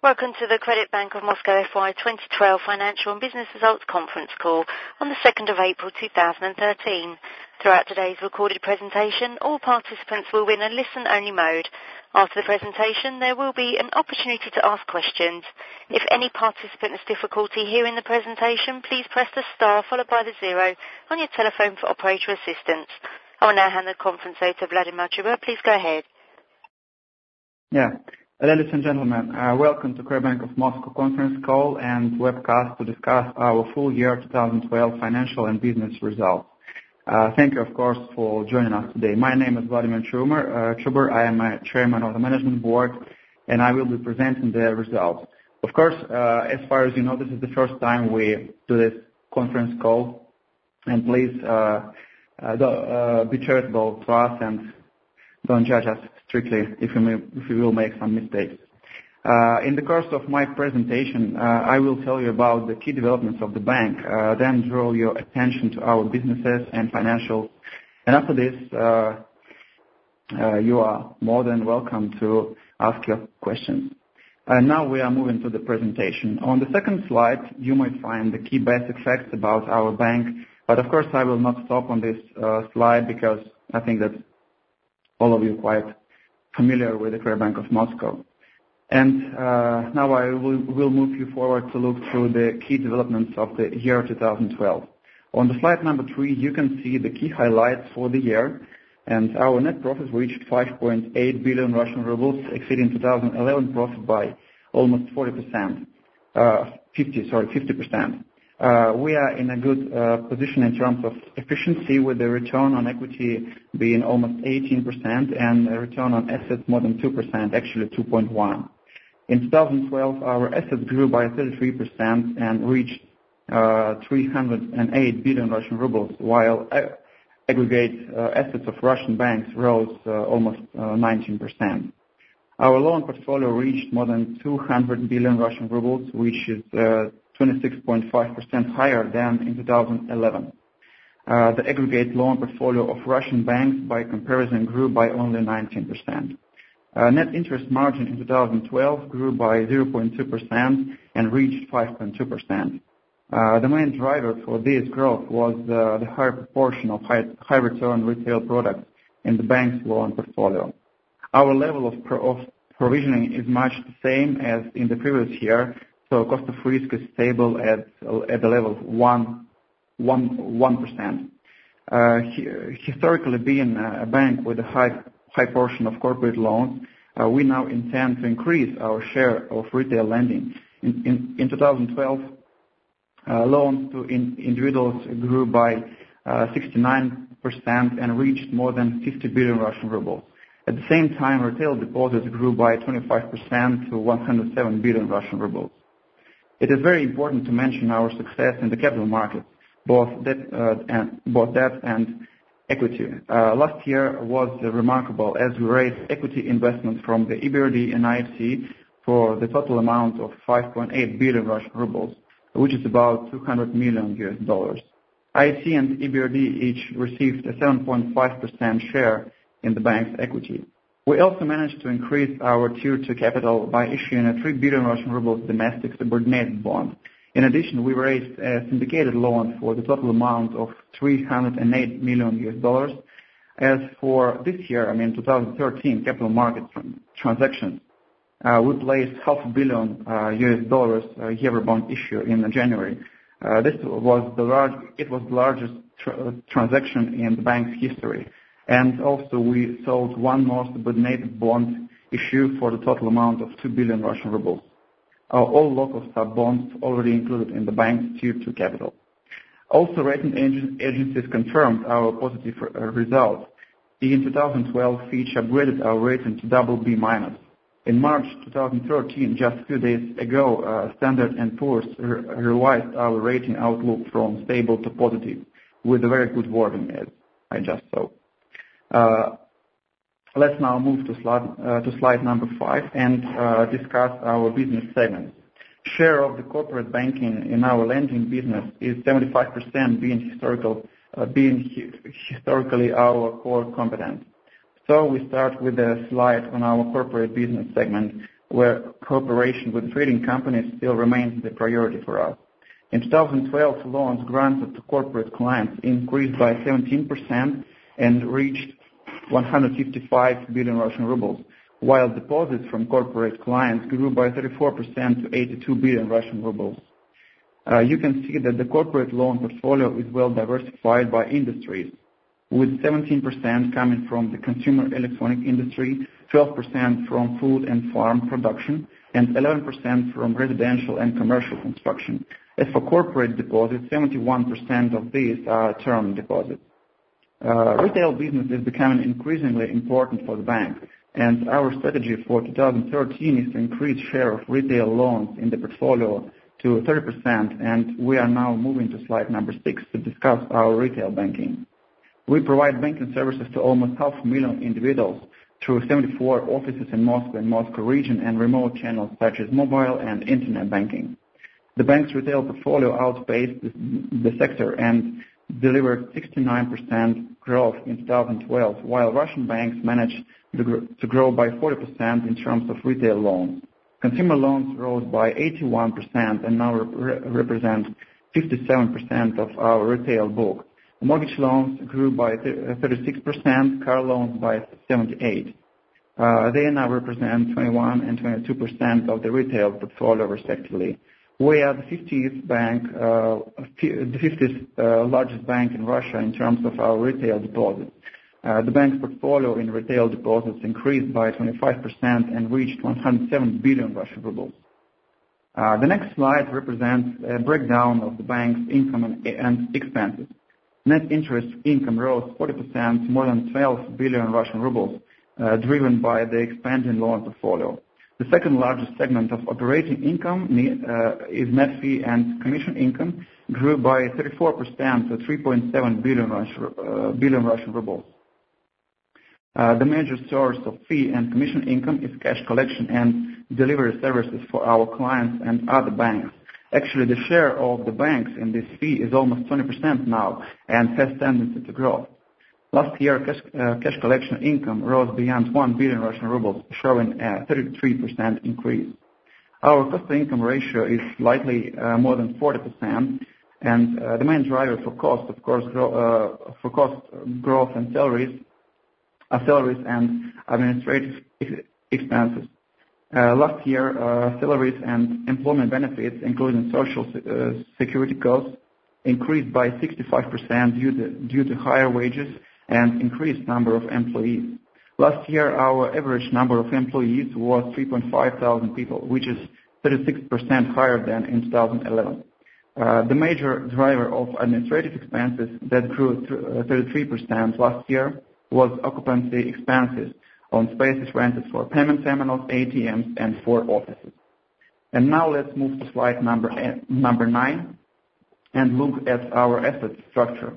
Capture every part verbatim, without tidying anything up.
Welcome to the Credit Bank of Moscow F Y twenty twelve Financial and Business Results Conference Call on the second of April two thousand thirteen. Throughout today's recorded presentation, all participants will be in a listen-only mode. After the presentation, there will be an opportunity to ask questions. If any participant has difficulty hearing the presentation, please press the star followed by the zero on your telephone for operator assistance. I will now hand the conference over to Vladimir Truba. Please go ahead. Yeah. Ladies and gentlemen, uh, welcome to Credit Bank of Moscow conference call and webcast to discuss our full year twenty twelve financial and business results. Uh, thank you, of course, for joining us today. My name is Vladimir Truba. Uh, Truber. I am a chairman of the management board, and I will be presenting the results. Of course, uh, as far as you know, this is the first time we do this conference call, and please uh, uh, do, uh, be charitable to us and don't judge us strictly if we, may, if we will make some mistakes. Uh, in the course of my presentation, uh, I will tell you about the key developments of the bank, uh, then draw your attention to our businesses and financials. And after this, uh, uh, you are more than welcome to ask your questions. And now we are moving to the presentation. On the second slide, you might find the key basic facts about our bank. But of course, I will not stop on this uh, slide because I think that all of you are quite familiar with the Credit Bank of Moscow. And uh, now I will, will move you forward to look through the key developments of the year two thousand twelve. On the slide number three, you can see the key highlights for the year. And our net profit reached five point eight billion Russian rubles, exceeding two thousand eleven profit by almost forty percent, uh, fifty, sorry, fifty percent. Uh, we are in a good uh, position in terms of efficiency, with the return on equity being almost eighteen percent and a return on assets more than two percent, actually two point one. In two thousand twelve, our assets grew by thirty-three percent and reached uh, three hundred eight billion Russian rubles, while ag- aggregate uh, assets of Russian banks rose uh, almost uh, nineteen percent. Our loan portfolio reached more than two hundred billion Russian rubles, which is uh, twenty-six point five percent higher than in two thousand eleven. Uh, the aggregate loan portfolio of Russian banks, by comparison, grew by only nineteen percent. Uh, net interest margin in two thousand twelve grew by zero point two percent and reached five point two percent. Uh, the main driver for this growth was uh, the higher proportion of high, high return retail products in the bank's loan portfolio. Our level of, pro- of provisioning is much the same as in the previous year, so cost of risk is stable at at the level of one percent. Uh, historically, being a bank with a high high portion of corporate loans, uh, we now intend to increase our share of retail lending. In, in, in two thousand twelve, uh, loans to in, individuals grew by uh, sixty-nine percent and reached more than fifty billion Russian rubles. At the same time, retail deposits grew by twenty-five percent to one hundred seven billion Russian rubles. It is very important to mention our success in the capital markets, both debt, uh, and, both debt and equity. Uh, last year was uh, remarkable as we raised equity investments from the E B R D and I F C for the total amount of five point eight billion Russian rubles, which is about two hundred million U S dollars. I F C and E B R D each received a seven point five percent share in the bank's equity. We also managed to increase our Tier two capital by issuing a three billion Russian rubles domestic subordinated bond. In addition, we raised a syndicated loan for the total amount of three hundred eight million U S dollars. As for this year, I mean two thousand thirteen capital market transactions, uh, we placed half a billion uh, U S dollars uh, Eurobond issue in January. Uh, this was the large, it was the largest tr- transaction in the bank's history. And also we sold one more subordinated bond issue for the total amount of two billion Russian rubles. Uh, all local sub-bonds already included in the bank's Tier two capital. Also, rating agencies confirmed our positive uh, results. In two thousand twelve, Fitch upgraded our rating to double B minus. In March two thousand thirteen, just a few days ago, uh, Standard and Poor's re- revised our rating outlook from stable to positive, with a very good wording, as I just saw. Uh, let's now move to slide, uh, to slide number five and uh, discuss our business segments. Share of the corporate banking in our lending business is seventy-five percent, being historical, uh, being hi- historically our core competence. So we start with a slide on our corporate business segment. where cooperation with trading companies still remains the priority for us. In two thousand twelve, loans granted to corporate clients increased by seventeen percent and reached one hundred fifty-five billion Russian rubles, while deposits from corporate clients grew by thirty-four percent to eighty-two billion Russian rubles. Uh, you can see that the corporate loan portfolio is well diversified by industries, with seventeen percent coming from the consumer electronic industry, twelve percent from food and farm production, and eleven percent from residential and commercial construction. As for corporate deposits, seventy-one percent of these are term deposits. Uh, retail business is becoming increasingly important for the bank, and our strategy for two thousand thirteen is to increase share of retail loans in the portfolio to thirty percent, and we are now moving to slide number six to discuss our retail banking. We provide banking services to almost half a million individuals through seventy-four offices in Moscow and Moscow region and remote channels such as mobile and internet banking. The bank's retail portfolio outpaced the, the sector and delivered sixty-nine percent growth in two thousand twelve, while Russian banks managed to grow, to grow by forty percent in terms of retail loans. Consumer loans rose by eighty-one percent and now re- represent fifty-seven percent of our retail book. Mortgage loans grew by thirty-six percent, car loans by seventy-eight percent. Uh, they now represent twenty-one and twenty-two percent of the retail portfolio respectively. We are the fiftieth bank, uh, the fiftieth uh, largest bank in Russia in terms of our retail deposits. Uh, the bank's portfolio in retail deposits increased by twenty-five percent and reached one hundred seven billion Russian rubles. Uh, the next slide represents a breakdown of the bank's income and, and expenses. Net interest income rose forty percent, more than twelve billion Russian rubles, uh, driven by the expanding loan portfolio. The second largest segment of operating income uh, is net fee and commission income, grew by thirty-four percent to three point seven billion Russian, uh, billion Russian rubles. Uh, the major source of fee and commission income is cash collection and delivery services for our clients and other banks. Actually, the share of the banks in this fee is almost twenty percent now and has tendency to grow. Last year, cash, uh, cash collection income rose beyond one billion Russian rubles, showing a thirty-three percent increase. Our cost-to-income ratio is slightly uh, more than forty percent, and uh, the main driver for cost, of course, grow, uh, for cost growth and salaries, are salaries and administrative expenses. Uh, last year, uh, salaries and employment benefits, including social uh, security costs, increased by sixty-five percent due to, due to higher wages and increased number of employees. Last year, our average number of employees was three point five thousand people, which is thirty-six percent higher than in two thousand eleven. Uh, the major driver of administrative expenses that grew thirty-three percent last year was occupancy expenses on spaces rented for payment terminals, A T Ms, and for offices. And now let's move to slide number, eight, number nine and look at our asset structure.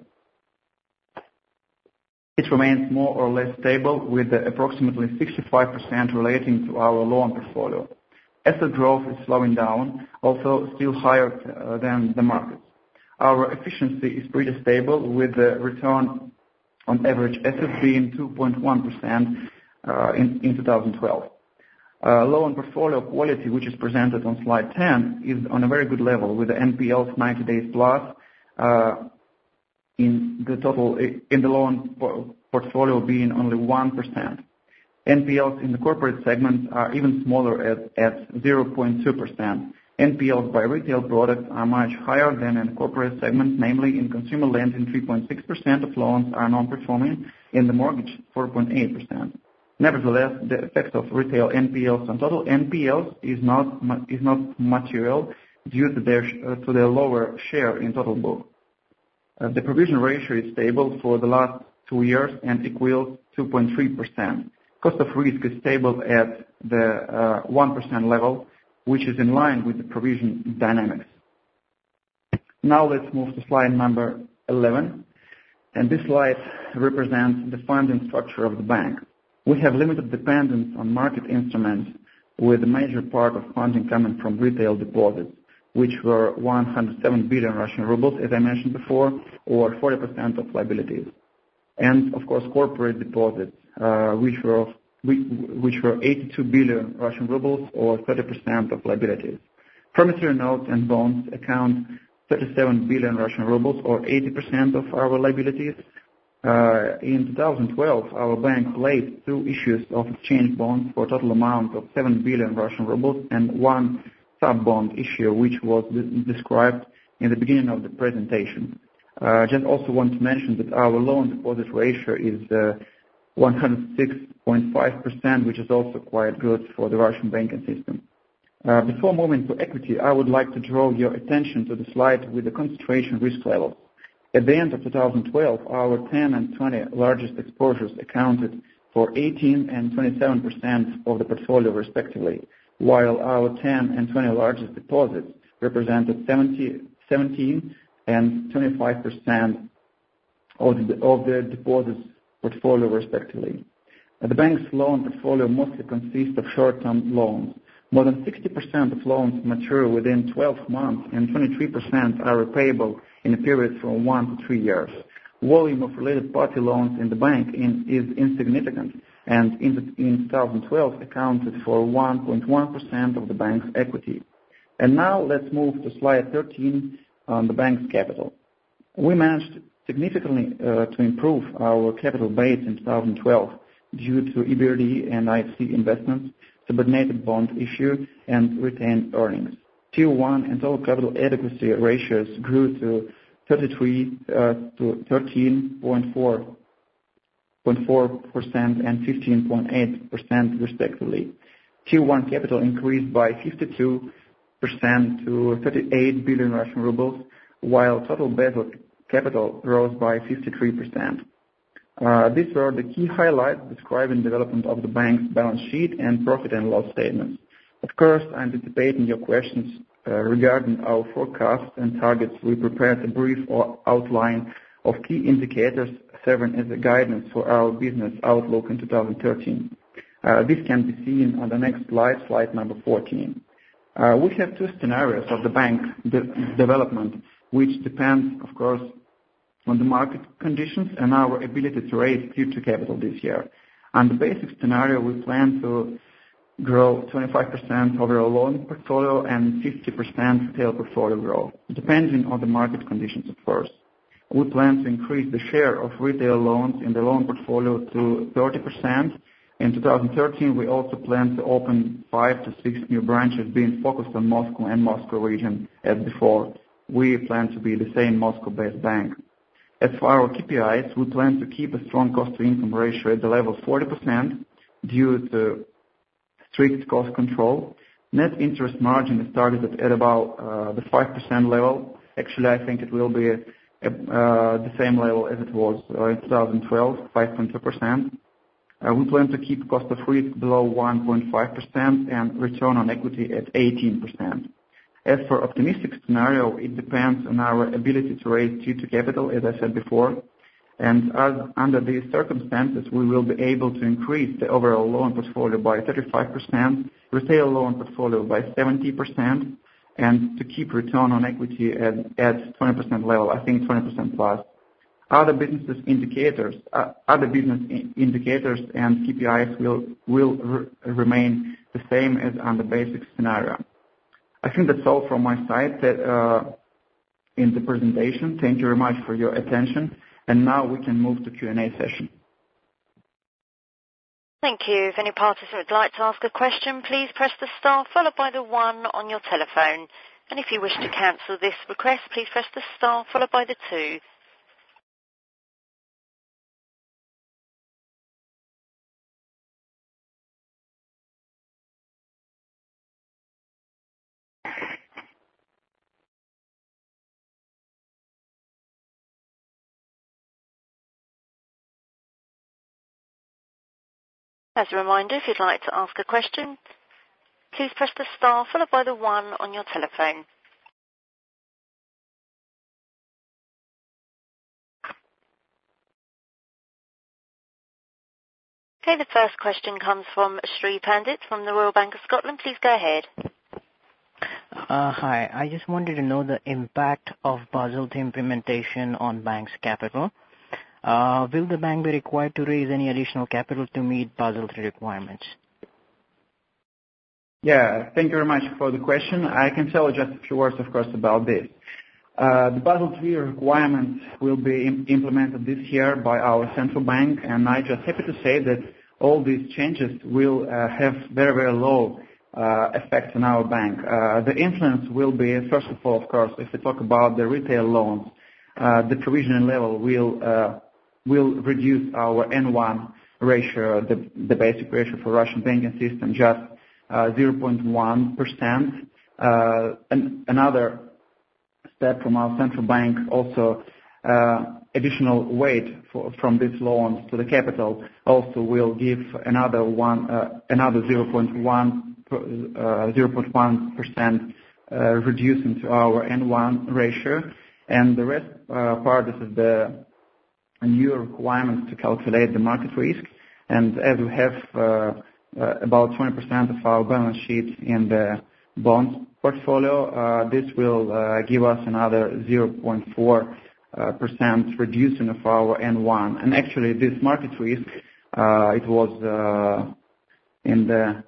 It remains more or less stable, with approximately sixty-five percent relating to our loan portfolio. Asset growth is slowing down, although still higher uh, than the market. Our efficiency is pretty stable, with the return on average assets being two point one percent uh, in, in two thousand twelve. Uh, loan portfolio quality, which is presented on slide ten, is on a very good level, with the N P Ls ninety days plus uh, in the total in the loan portfolio being only one percent. N P Ls in the corporate segment are even smaller at, at zero point two percent. N P Ls by retail products are much higher than in the corporate segment, namely in consumer lending, three point six percent of loans are non-performing, in the mortgage, four point eight percent. Nevertheless, the effect of retail N P Ls on total N P Ls is not is not material due to their uh, to their lower share in total book. Uh, the provision ratio is stable for the last two years and equals two point three percent. Cost of risk is stable at the uh, one percent level, which is in line with the provision dynamics. Now let's move to slide number eleven, and this slide represents the funding structure of the bank. We have limited dependence on market instruments, with the major part of funding coming from retail deposits, which were one hundred seven billion Russian rubles, as I mentioned before, or forty percent of liabilities. And, of course, corporate deposits, uh, which were of which were eighty-two billion Russian rubles or thirty percent of liabilities. Promissory notes and bonds account thirty-seven billion Russian rubles or eighty percent of our liabilities. Uh, in two thousand twelve, our bank placed two issues of exchange bonds for a total amount of seven billion Russian rubles and one sub-bond issue, which was de- described in the beginning of the presentation. I uh, just also want to mention that our loan deposit ratio is uh, one hundred six point five percent, which is also quite good for the Russian banking system. Uh, before moving to equity, I would like to draw your attention to the slide with the concentration risk levels. At the end of two thousand twelve, our ten and twenty largest exposures accounted for eighteen and twenty-seven percent of the portfolio respectively, while our ten and twenty largest deposits represented seventy, seventeen and twenty-five percent of the, of the deposits portfolio respectively. The bank's loan portfolio mostly consists of short-term loans. More than sixty percent of loans mature within twelve months and twenty-three percent are repayable in a period from one to three years. Volume of related party loans in the bank in, is insignificant and in, the, in two thousand twelve accounted for one point one percent of the bank's equity. And now let's move to slide thirteen on the bank's capital. We managed significantly uh, to improve our capital base in two thousand twelve due to E B R D and I F C investments, subordinated bond issue, and retained earnings. Tier one and total capital adequacy ratios grew to thirty-three uh, to thirteen point four percent and fifteen point eight percent respectively. Tier one capital increased by fifty-two percent to thirty-eight billion Russian rubles, while total Basel capital rose by fifty-three percent. Uh, these were the key highlights describing development of the bank's balance sheet and profit and loss statements. Of course, anticipating your questions uh, regarding our forecasts and targets, we prepared a brief outline of key indicators serving as a guidance for our business outlook in two thousand thirteen. Uh, this can be seen on the next slide, slide number fourteen. Uh, we have two scenarios of the bank de- development, which depends, of course, on the market conditions and our ability to raise Tier two capital this year. On the basic scenario, we plan to grow twenty-five percent overall loan portfolio and fifty percent retail portfolio growth, depending on the market conditions, of course. We plan to increase the share of retail loans in the loan portfolio to thirty percent. In two thousand thirteen, we also plan to open five to six new branches being focused on Moscow and Moscow region as before. We plan to be the same Moscow-based bank. As for our K P Is, we plan to keep a strong cost-to-income ratio at the level of forty percent due to strict cost control. Net interest margin is targeted at about uh, the five percent level. Actually, I think it will be uh, the same level as it was uh, in two thousand twelve, five point two percent. Uh, we plan to keep cost of risk below one point five percent and return on equity at eighteen percent. As for optimistic scenario, it depends on our ability to raise Tier two capital, as I said before. And as under these circumstances, we will be able to increase the overall loan portfolio by thirty-five percent, retail loan portfolio by seventy percent, and to keep return on equity at, at twenty percent level, I think twenty percent plus. Other business indicators, uh, other business in indicators and K P Is will will re remain the same as on the basic scenario. I think that's all from my side that, uh, in the presentation. Thank you very much for your attention. And now we can move to Q and A session. Thank you. If any participant would like to ask a question, please press the star followed by the one on your telephone. And if you wish to cancel this request, please press the star followed by the two. As a reminder, if you'd like to ask a question, please press the star followed by the one on your telephone. Okay, the first question comes from Sri Pandit from the Royal Bank of Scotland. Please go ahead. Uh, hi, I just wanted to know the impact of Basel three implementation on bank's capital. Uh, will the bank be required to raise any additional capital to meet Basel three requirements? Yeah, thank you very much for the question. I can tell you just a few words, of course, about this. Uh, the Basel three requirements will be im- implemented this year by our central bank, and I'm just happy to say that all these changes will uh, have very, very low uh, effect on our bank. Uh, the influence will be, first of all, of course, if we talk about the retail loans, uh, the provisioning level will uh, will reduce our N one ratio, the, the basic ratio for Russian banking system, just uh, zero point one percent. Uh, and another step from our central bank, also uh, additional weight for, from these loans to the capital also will give another one, uh, another zero point one percent uh, reducing to our N one ratio, and the rest uh, part this is the new requirements to calculate the market risk. And as we have uh, uh, about twenty percent of our balance sheet in the bonds portfolio, uh, this will uh, give us another zero point four percent reducing of our N one. And actually, this market risk, uh, it was uh, in the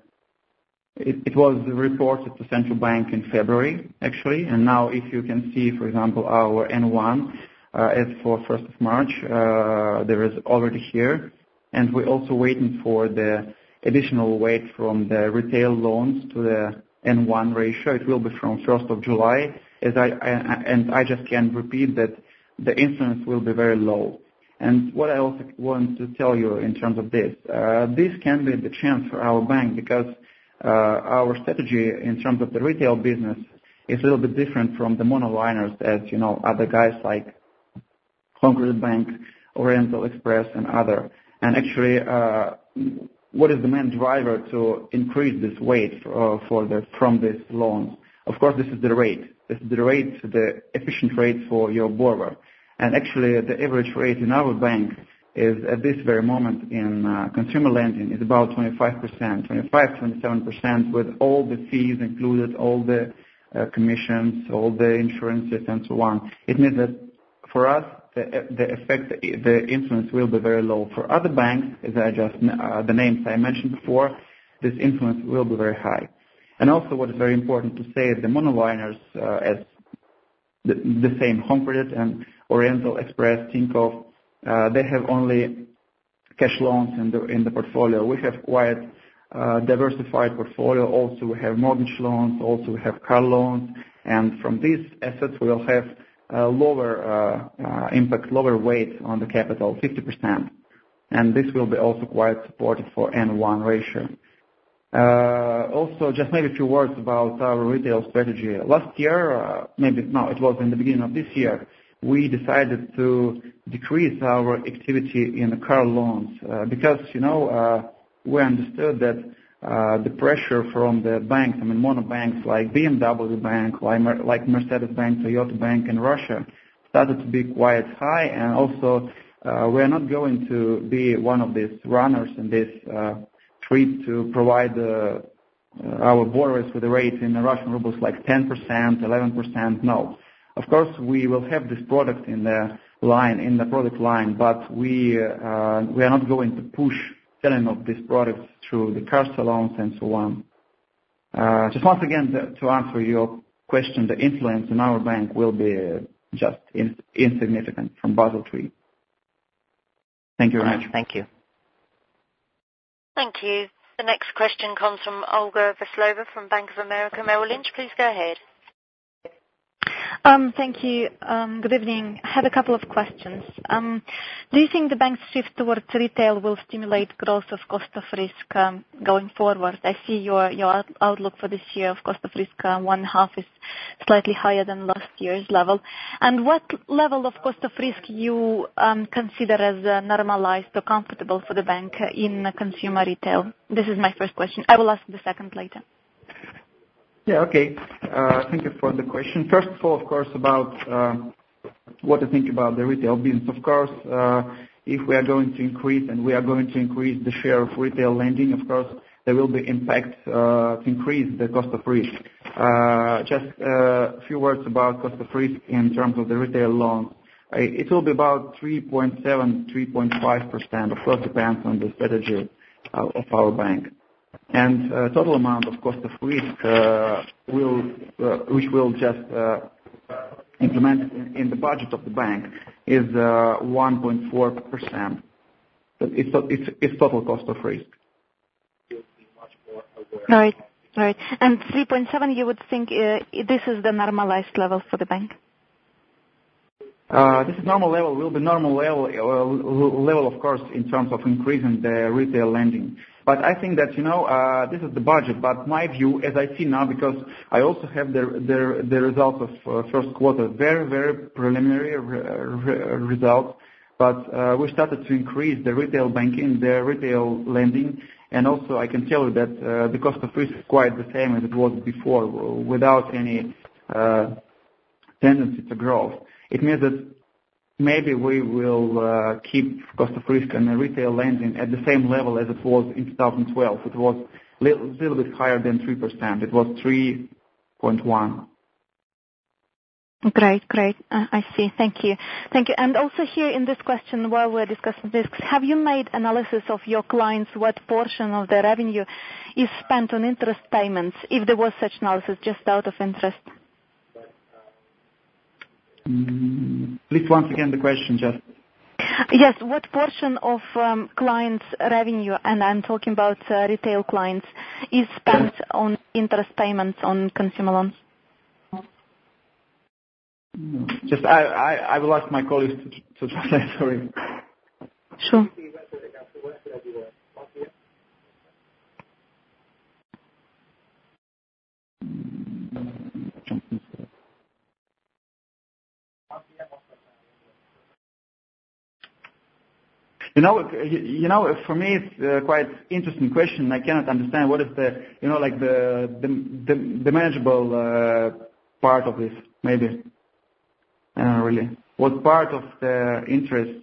it, it was reported to central bank in February, actually. And now, if you can see, for example, our N one uh, as for first of March, uh, there is already here, and we're also waiting for the additional weight from the retail loans to the N one ratio. It will be from first of July, as I, I and I just can repeat that the influence will be very low. And what I also want to tell you in terms of this, uh, this can be the chance for our bank, because uh, our strategy in terms of the retail business is a little bit different from the monoliners, as you know, other guys like Home Credit Bank, Oriental Express, and other. And actually, uh, what is the main driver to increase this weight for, for the from these loans? Of course, this is the rate. This is the rate, the efficient rate for your borrower. And actually, the average rate in our bank is at this very moment in uh, consumer lending is about twenty-five percent, twenty-five, twenty-seven percent, with all the fees included, all the uh, commissions, all the insurances, and so on. It means that for us, the, the effect, the influence will be very low. For other banks, as I just uh, the names I mentioned before, this influence will be very high. And also, what is very important to say is the monoliners, uh, as the, the same Home Credit and Oriental Express, Tinkoff, uh, they have only cash loans in the in the portfolio. We have quite uh, diversified portfolio. Also, we have mortgage loans. Also, we have car loans. And from these assets, we will have uh, lower uh, uh, impact, lower weight on the capital, fifty percent. And this will be also quite supportive for N one ratio. Uh, also, just maybe a few words about our retail strategy. Last year, uh, maybe, no, it was in the beginning of this year, we decided to decrease our activity in the car loans uh, because, you know, uh, we understood that uh, the pressure from the banks, I mean, mono banks like B M W Bank, like, Mer- like Mercedes Bank, Toyota Bank in Russia started to be quite high, and also uh, we are not going to be one of these runners in this uh, trip to provide uh, our borrowers with a rate in the Russian rubles like ten percent, eleven percent. No. Of course, we will have this product in the line, in the product line, but we uh, we are not going to push selling of these products through the car salons and so on. Uh, just once again, the, to answer your question, the influence in our bank will be just in, insignificant from Basel three. Thank you very much. Thank you. Thank you. The next question comes from Olga Veslova from Bank of America Merrill Lynch. Please go ahead. Um, thank you. Um, good evening. I have a couple of questions. Um, do you think the bank's shift towards retail will stimulate growth of cost of risk um, going forward? I see your, your outlook for this year of cost of risk uh, one half is slightly higher than last year's level. And what level of cost of risk you um, consider as uh, normalized or comfortable for the bank in uh, consumer retail? This is my first question. I will ask the second later. Yeah, okay. Uh, thank you for the question. First of all, of course, about uh, what to think about the retail business. Of course, uh, if we are going to increase and we are going to increase the share of retail lending, of course, there will be impact uh, to increase the cost of risk. Uh, just uh, a few words about cost of risk in terms of the retail loans. it will be about three point seven, three point five percent. Of course, depends on the strategy uh, of our bank. And uh, total amount of cost of risk uh, will, uh, which will just uh, implement in, in the budget of the bank is uh, one point four percent. It's, it's, it's total cost of risk. Right, right. And three point seven, you would think uh, this is the normalized level for the bank? Uh, this is normal level, will be normal level, uh, level of course, in terms of increasing the retail lending. But I think that, you know, uh, this is the budget, but my view, as I see now, because I also have the, the, the results of uh, first quarter, very, very preliminary re- re- results, but uh, we started to increase the retail banking, the retail lending, and also I can tell you that uh, the cost of risk is quite the same as it was before, without any uh, tendency to growth. It means that maybe we will uh, keep cost of risk and retail lending at the same level as it was in two thousand twelve. It was a little, little bit higher than three percent. It was three point one. Great, great. Uh, I see. Thank you. Thank you. And also here in this question, while we're discussing this, have you made analysis of your clients, what portion of their revenue is spent on interest payments, if there was such analysis, just out of interest? Mm, please once again the question, just. Yes, what portion of um, clients' revenue, and I'm talking about uh, retail clients, is spent on interest payments on consumer loans? Just I, I, I will ask my colleagues to, to translate, sorry. Sure. You know, you know, for me it's uh, quite interesting question. I cannot understand what is the, you know, like the the the, the manageable uh, part of this, maybe. Uh, really, what part of the interest?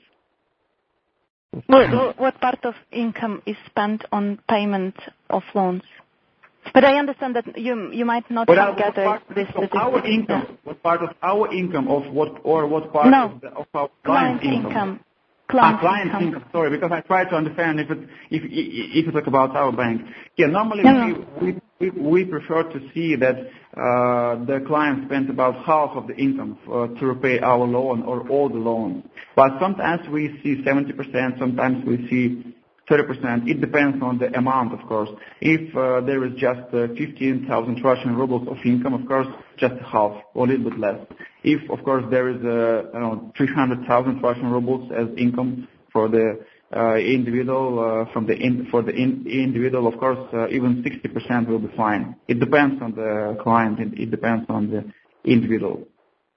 What, what part of income is spent on payment of loans? But I understand that you you might not what have gathered this. Of our income. Yeah. What part of our income of what or what part no. of, the, of our client, client income? income. Client, ah, client income. income. Sorry, because I try to understand if it if if you talk about our bank. Yeah, normally no, we, no. we we prefer to see that uh, the client spends about half of the income uh, to repay our loan or all the loans. But sometimes we see seventy percent, sometimes we see thirty percent. It depends on the amount, of course. If uh, there is just uh, fifteen thousand Russian rubles of income, of course, just half or a little bit less. If, of course, there is uh, I don't know, three hundred thousand Russian rubles as income for the uh, individual, uh, from the in, for the in, individual, of course, uh, even sixty percent will be fine. It depends on the client. It, it depends on the individual.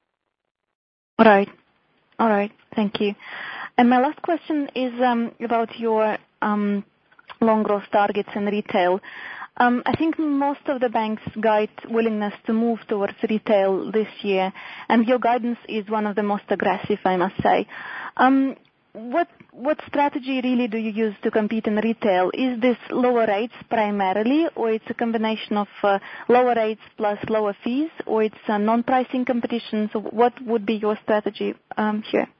All right. All right. Thank you. And my last question is um, about your um, loan growth targets in retail. Um, I think most of the banks guide willingness to move towards retail this year, and your guidance is one of the most aggressive, I must say. Um, what what strategy really do you use to compete in retail? Is this lower rates primarily, or it's a combination of uh, lower rates plus lower fees, or it's a non-pricing competition? So what would be your strategy um, here?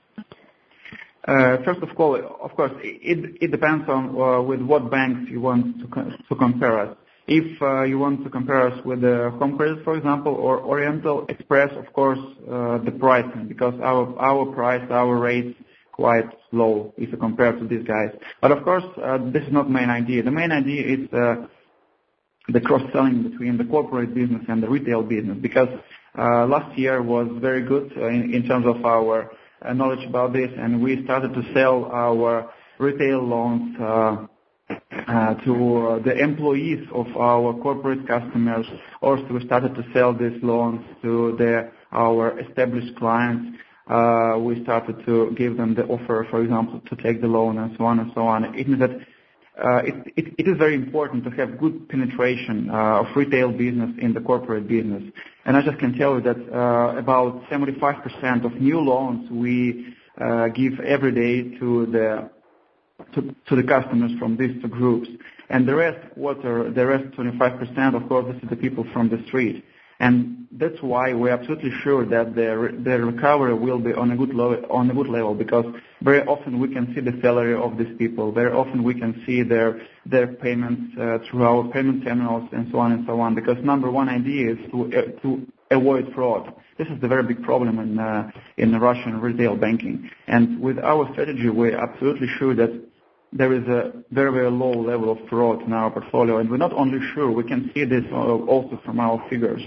Uh, first of all, of course, it, it depends on uh, with what banks you want to, co- to compare us. If uh, you want to compare us with the Home Credit, for example, or Oriental Express, of course, uh, the pricing, because our our price, our rates quite low if you compare to these guys. But of course, uh, this is not the main idea. The main idea is uh, the cross-selling between the corporate business and the retail business, because uh, last year was very good uh, in, in terms of our Uh, knowledge about this, and we started to sell our retail loans uh, uh, to uh, the employees of our corporate customers. Also, we started to sell these loans to the, our established clients. Uh, we started to give them the offer, for example, to take the loan and so on and so on. It means that uh, it, it, it is very important to have good penetration uh, of retail business in the corporate business. And I just can tell you that uh, about seventy-five percent of new loans we uh, give every day to the to, to the customers from these two groups. And the rest quarter, the rest twenty-five percent, of course, this is the people from the street. And that's why we're absolutely sure that the, the recovery will be on a good level, on a good level, because very often we can see the salary of these people. Very often we can see their their payments uh, through our payment terminals and so on and so on. Because number one idea is to uh, to avoid fraud. This is the very big problem in uh, in the Russian retail banking. And with our strategy, we're absolutely sure that there is a very, very low level of fraud in our portfolio. And we're not only sure, we can see this also from our figures.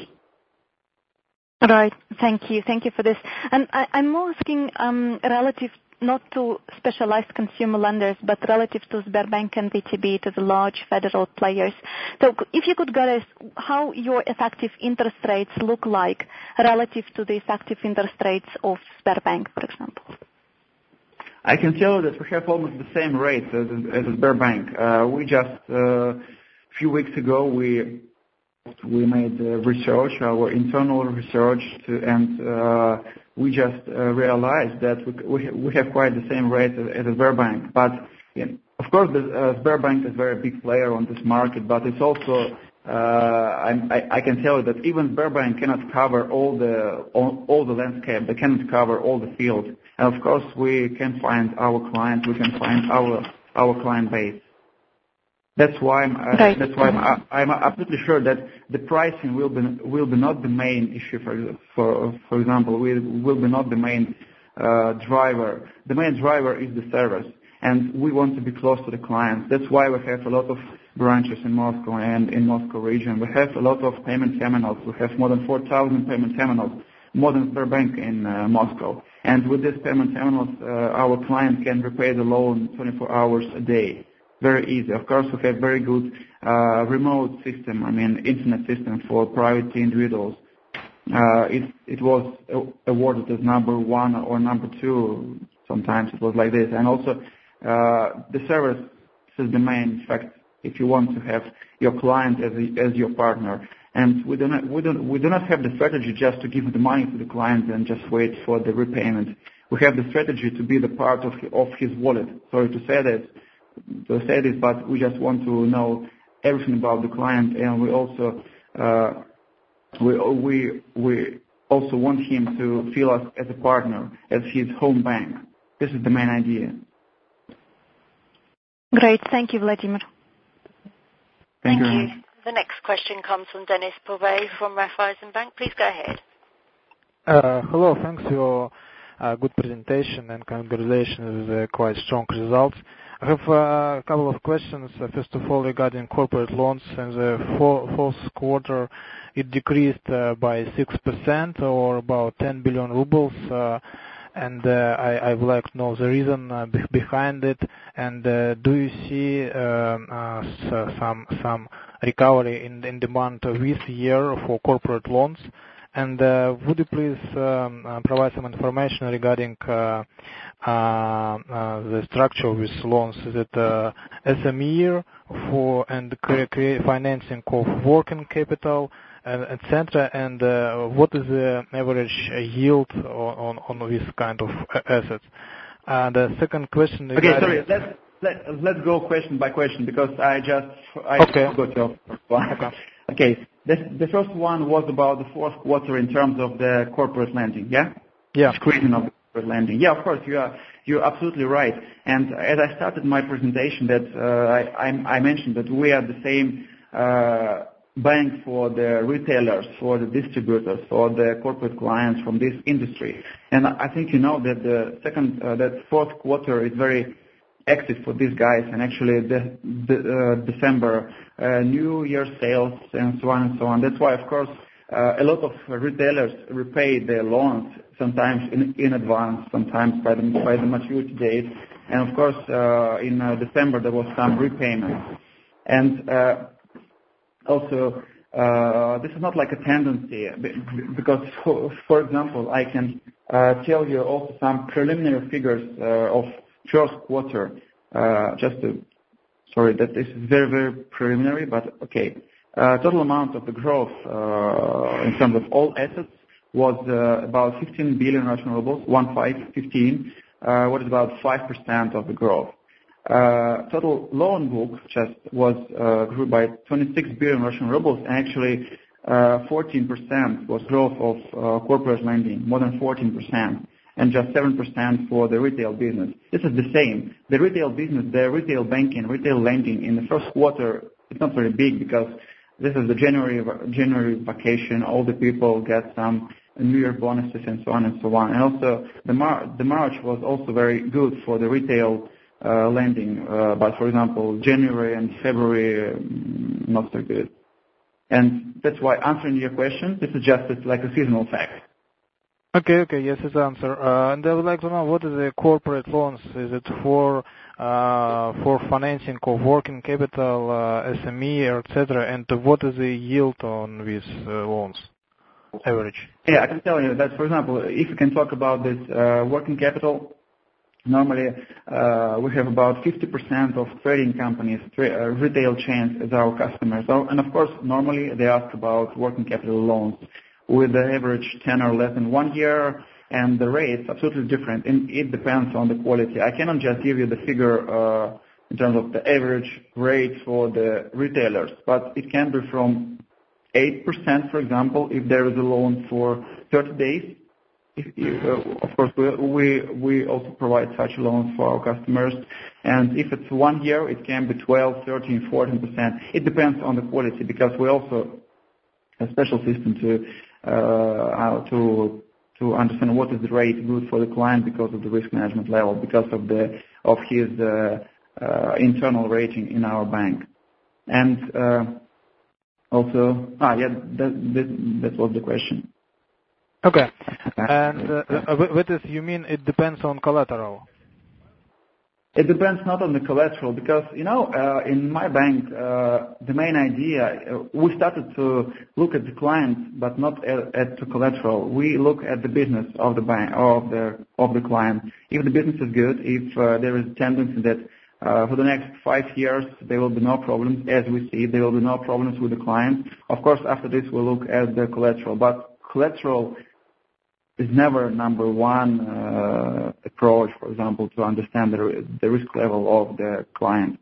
Right. Thank you. Thank you for this. And I, I'm more asking um, relative not to specialized consumer lenders, but relative to Sberbank and V T B, to the large federal players. So if you could guide us how your effective interest rates look like relative to the effective interest rates of Sberbank, for example. I can tell you that we have almost the same rates as, as Sberbank. Uh, we just, a uh, few weeks ago, we we made uh, research, our internal research, to, and uh, we just uh, realized that we, we we have quite the same rate as, as Sberbank. But yeah, of course, the, uh, Sberbank is a very big player on this market, but it's also uh, I, I can tell you that even Sberbank cannot cover all the all, all the landscape. They cannot cover all the field. And of course, we can find our clients. We can find our our client base. That's why I'm, uh, right. that's why I'm, I'm absolutely sure that the pricing will be will be not the main issue. For for for example, will will be not the main uh, driver. The main driver is the service, and we want to be close to the clients. That's why we have a lot of branches in Moscow and in Moscow region. We have a lot of payment terminals. We have more than four thousand payment terminals, more than Sberbank in uh, Moscow. And with these payment terminals, uh, our client can repay the loan twenty-four hours a day. Very easy. Of course, we have very good uh, remote system, I mean internet system for private individuals. Uh, it, it was awarded as number one or number two. Sometimes it was like this. And also, uh, the service is the main fact if you want to have your client as, a, as your partner. And we do not, we don't, we do not have the strategy just to give the money to the client and just wait for the repayment. We have the strategy to be the part of, of his wallet. Sorry to say that, to say this, but we just want to know everything about the client, and we also, uh, we, we, we also want him to feel us as a partner, as his home bank. This is the main idea. Great. Thank you, Vladimir. Thank, Thank you. you. The next question comes from Denis Pove from Raiffeisen Bank. Please go ahead. Uh, hello, thanks for your uh, good presentation and congratulations with uh, quite strong results. I have uh, a couple of questions. Uh, first of all, regarding corporate loans. In the four, fourth quarter, it decreased uh, by six percent or about ten billion rubles. Uh, and uh, I, I would like to know the reason uh, be- behind it. And uh, do you see um, uh, s- some some recovery in, in demand this year for corporate loans? And uh, would you please um, uh, provide some information regarding uh, uh, uh, the structure of these loans? Is it uh, S M E for and cre- financing of working capital, uh, et cetera? And uh, what is the average yield on, on, on this kind of assets? And the second question. Okay, sorry. Let's let, let's go question by question because I just I okay. forgot your one. Okay. Okay. The, the first one was about the fourth quarter in terms of the corporate lending, yeah? Yeah. Screening of the corporate lending. Yeah, of course, you are, you're absolutely right. And as I started my presentation that uh, I, I mentioned that we are the same uh, bank for the retailers, for the distributors, for the corporate clients from this industry. And I think you know that the second, uh, that fourth quarter is very active for these guys, and actually the, the uh, December uh, New Year sales and so on and so on. That's why, of course, uh, a lot of retailers repay their loans sometimes in, in advance, sometimes by the by the maturity date, and of course uh, in uh, December there was some repayment. And uh, also uh, this is not like a tendency because, for, for example, I can uh, tell you also some preliminary figures uh, of first quarter, uh, just to, sorry, that this is very, very preliminary, but okay. Uh, total amount of the growth uh, in terms of all assets was uh, about fifteen billion Russian rubles, one five, fifteen, uh, what is about five percent of the growth. Uh, total loan book just was uh, grew by twenty-six billion Russian rubles, and actually uh, fourteen percent was growth of uh, corporate lending, more than fourteen percent, and just seven percent for the retail business. This is the same. The retail business, the retail banking, retail lending in the first quarter, it's not very big because this is the January January vacation. All the people get some New Year bonuses and so on and so on. And also the, Mar- the March was also very good for the retail uh, lending. Uh, but for example, January and February, um, not so good. And that's why answering your question, this is just like a seasonal fact. Okay, okay, yes, it's answer. Uh, and I would like to know what is the corporate loans? Is it for uh, for financing of working capital, uh, S M E, et cetera? And what is the yield on these uh, loans, average? Yeah, I can tell you that, for example, if you can talk about this uh, working capital, normally uh, we have about fifty percent of trading companies, tra- uh, retail chains as our customers. So, and of course, normally they ask about working capital loans with the average tenor less than one year, and the rates absolutely different. And it depends on the quality. I cannot just give you the figure uh, in terms of the average rate for the retailers, but it can be from eight percent, for example, if there is a loan for thirty days. If, if, uh, of course, we, we we also provide such loans for our customers. And if it's one year, it can be twelve, thirteen, fourteen percent. It depends on the quality because we also have a special system to uh, to to understand what is the rate good for the client because of the risk management level, because of the of his uh, uh, internal rating in our bank. And uh, also, ah, yeah, that, that that was the question. Okay. And uh, with this, you mean it depends on collateral? It depends not on the collateral because, you know, uh, in my bank, uh, the main idea, uh, we started to look at the client, but not at, at the collateral. We look at the business of the bank, of the, of the client. If the business is good, if uh, there is a tendency that uh, for the next five years there will be no problems, as we see, there will be no problems with the client. Of course, after this we'll look at the collateral, but collateral is never number one uh, approach, for example, to understand the, the risk level of the client.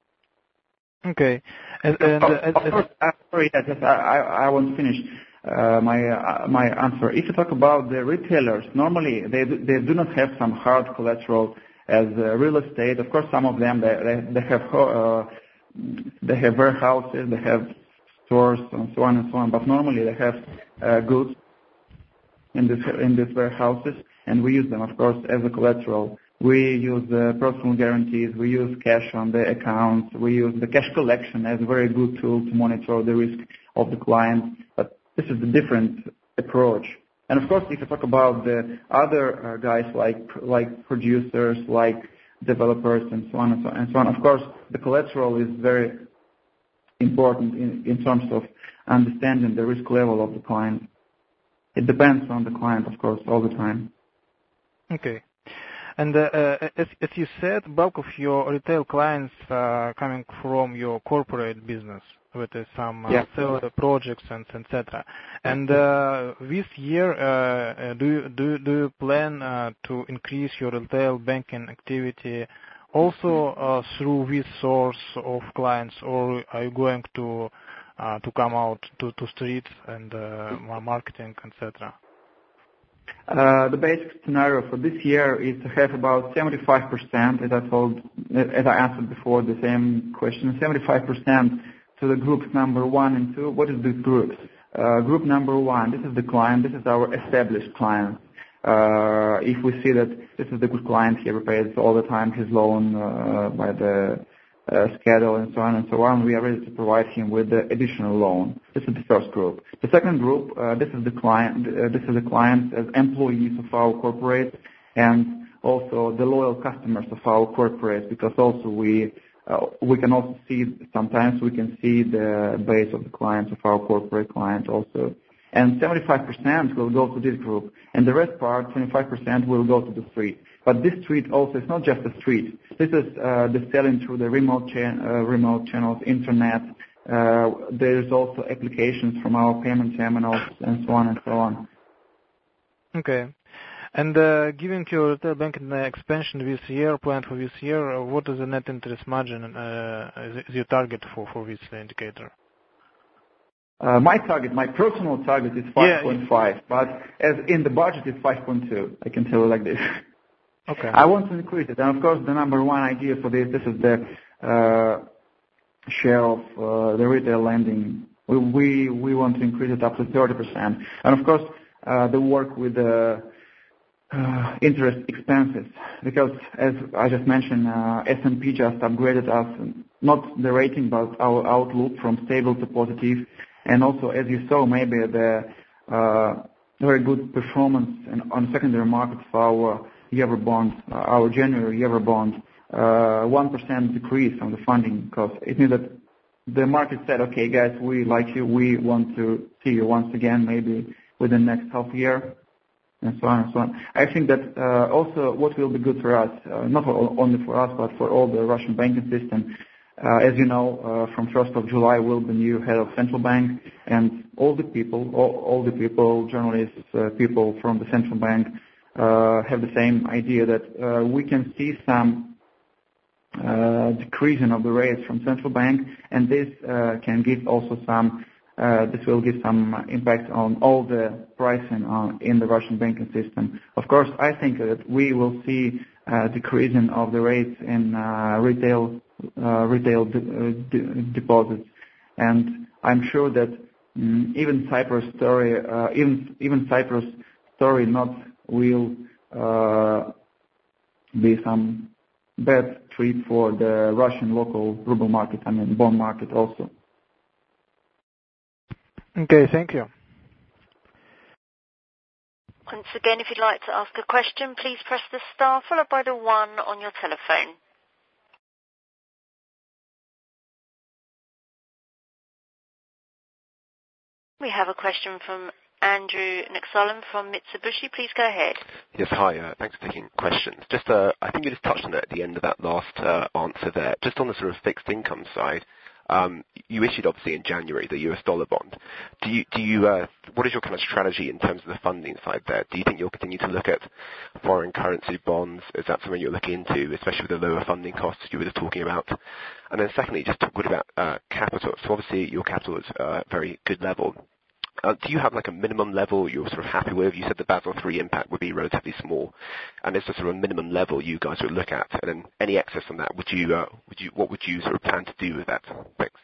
Okay. And, and, oh, and, of course, uh, sorry, I, just, I, I want to finish uh, my uh, my answer. If you talk about the retailers, normally they they do not have some hard collateral as uh, real estate. Of course, some of them they they, they have uh, they have warehouses, they have stores, and so on and so on. But normally they have uh, goods in this in these warehouses, and we use them, of course, as a collateral. We use uh, personal guarantees, we use cash on the accounts, we use the cash collection as a very good tool to monitor the risk of the client, but this is a different approach. And of course, if you talk about the other uh, guys like like producers, like developers, and so on and so on, and so on, of course, the collateral is very important in, in terms of understanding the risk level of the client. It depends on the client, of course, all the time. Okay. And uh, uh, as, as you said, bulk of your retail clients are coming from your corporate business with uh, some uh, yeah. seller projects and et cetera. And uh, this year, uh, do you, do do you plan uh, to increase your retail banking activity also uh, through this source of clients, or are you going to Uh, to come out to, to streets and uh, marketing, et cetera? Uh, the basic scenario for this year is to have about seventy-five percent, as I told, as I answered before the same question, seventy-five percent to the groups number one and two. What is the groups? Uh, group number one, this is the client, this is our established client. Uh, if we see that this is the good client, he repays all the time his loan uh, by the Uh, schedule and so on and so on, we are ready to provide him with the additional loan. This is the first group. The second group, uh, this is the client. Uh, this is the clients as employees of our corporate, and also the loyal customers of our corporate. Because also we uh, we can also see sometimes we can see the base of the clients of our corporate client also. And seventy-five percent will go to this group, and the rest part, twenty-five percent, will go to the street. But this street also is not just a street. This is uh, the selling through the remote, cha- uh, remote channels, internet. Uh, there's also applications from our payment terminals and so on and so on. Okay. And uh, given your retail banking expansion this year, planned for this year, uh, what is the net interest margin uh, is, is your target for, for this indicator? Uh, my target, my personal target is five point five, yeah. But as in the budget it's five point two. I can tell you like this. Okay. I want to increase it, and of course the number one idea for this, this is the uh, share of uh, the retail lending. We, we we want to increase it up to thirty percent, and of course uh, the work with the uh, interest expenses, because as I just mentioned, uh, S and P just upgraded us, not the rating but our outlook from stable to positive, and also as you saw maybe the uh, very good performance in, on secondary markets for our Eurobond, uh, our January Eurobond, uh, one percent decrease on the funding cost. It means that the market said, okay guys, we like you, we want to see you once again, maybe within the next half year, and so on and so on. I think that uh, also what will be good for us, uh, not for, only for us, but for all the Russian banking system. Uh, as you know, uh, from first of July will be new head of central bank, and all the people, all, all the people, journalists, uh, people from the central bank uh, have the same idea that uh, we can see some uh, decreasing of the rates from central bank, and this uh, can give also some, uh, this will give some impact on all the pricing on, in the Russian banking system. Of course, I think that we will see uh, decreasing of the rates in uh, retail Uh, retail de- uh, de- deposits, and I'm sure that um, even Cyprus story, uh, even even Cyprus story, not will uh, be some bad trip for the Russian local ruble market. I mean bond market also. Okay, thank you. Once again, if you'd like to ask a question, please press the star followed by the one on your telephone. We have a question from Andrew Nixolim from Mitsubishi. Please go ahead. Yes, hi. Uh, thanks for taking questions. Just, uh, I think you just touched on it at the end of that last uh, answer there. Just on the sort of fixed income side, um, you issued obviously in January the U S dollar bond. Do you, do you, uh, what is your kind of strategy in terms of the funding side there? Do you think you'll continue to look at foreign currency bonds? Is that something you're looking into, especially with the lower funding costs you were just talking about? And then secondly, just talk a bit about uh, capital. So obviously your capital is a uh, very good level. Uh, do you have like a minimum level you're sort of happy with? You said the Basel three impact would be relatively small, and is there sort of a minimum level you guys would look at? And then any excess on that, would you, uh, would you, what would you sort of plan to do with that? Thanks.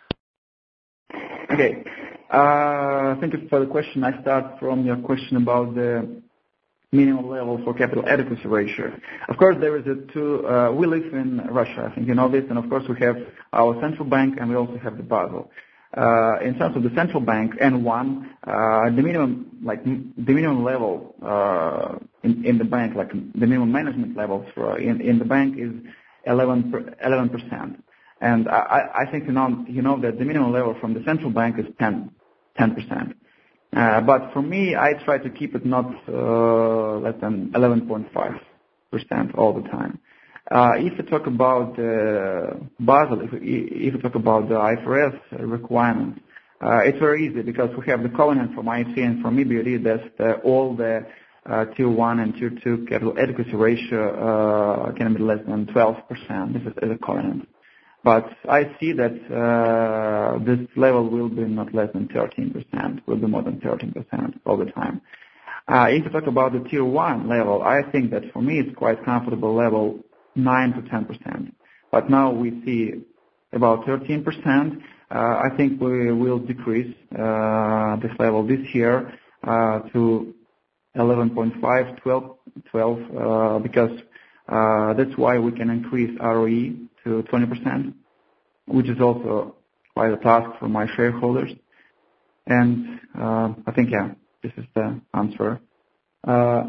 Okay. Uh, thank you for the question. I start from your question about the minimum level for capital adequacy ratio. Of course, there is a two. Uh, we live in Russia. I think you know this, and of course we have our central bank, and we also have the Basel. Uh, in terms of the central bank, N one, uh, the minimum, like the minimum level uh, in, in the bank, like the minimum management level for, in, in the bank is eleven percent, and I, I think you know you know that the minimum level from the central bank is ten percent. Uh, but for me, I try to keep it not uh, less than eleven point five percent all the time. Uh, if you talk about uh, Basel, if, if you talk about the I F R S requirements, uh, it's very easy because we have the covenant from I F C and from E B R D that uh, all the uh, Tier one and Tier two capital adequacy ratio uh, can be less than twelve percent. This is a covenant. But I see that uh, this level will be not less than thirteen percent, will be more than thirteen percent all the time. Uh, if you talk about the Tier one level, I think that for me it's quite comfortable level, nine to ten percent. But now we see about thirteen percent. Uh, I think we will decrease uh, this level this year uh, to eleven point five, twelve, twelve uh, because uh, that's why we can increase R O E to twenty percent, which is also quite a task for my shareholders. And uh, I think, yeah, this is the answer. Uh,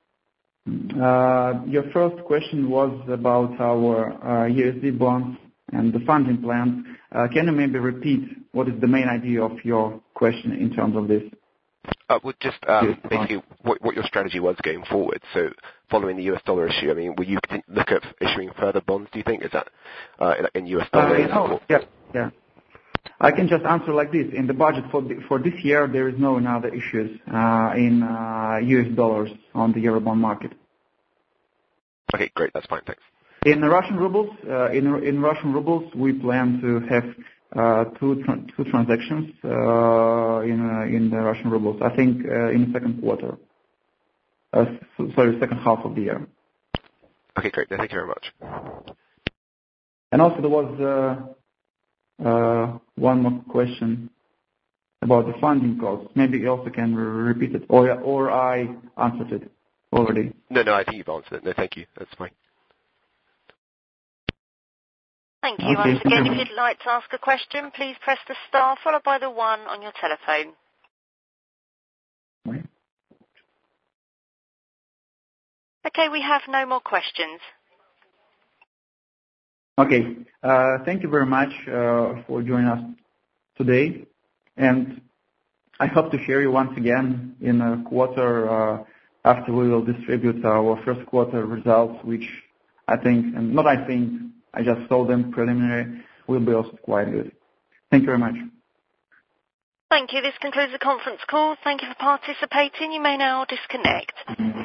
Uh, your first question was about our uh, U S D bonds and the funding plans. Uh, can you maybe repeat what is the main idea of your question in terms of this? Uh, well, just um, basically what, what your strategy was going forward. So following the U S dollar issue, I mean, will you look at issuing further bonds, do you think? Is that uh, in, in U S dollars? Uh, no, yeah, yeah. I can just answer like this. In the budget for the, for this year, there is no other issues uh, in uh, U S dollars on the Eurobond market. Okay, great. That's fine. Thanks. In Russian rubles, uh, in in Russian rubles, we plan to have uh, two tra- two transactions uh, in uh, in the Russian rubles. I think uh, in the second quarter. Uh, so, sorry, second half of the year. Okay, great. Thank you very much. And also there was uh, uh, one more question about the funding costs. Maybe you also can re- repeat it, or or I answered it already. No, no, I think you've answered it. No, thank you. That's fine. Thank you. Okay, Once again, if you'd like to ask a question, please press the star followed by the one on your telephone. Right. Okay, we have no more questions. Okay. Uh, thank you very much uh, for joining us today, and I hope to hear you once again in a quarter uh, after we will distribute our first quarter results, which I think, and not I think, I just saw them preliminary, will be also quite good. Thank you very much. Thank you. This concludes the conference call. Thank you for participating. You may now disconnect.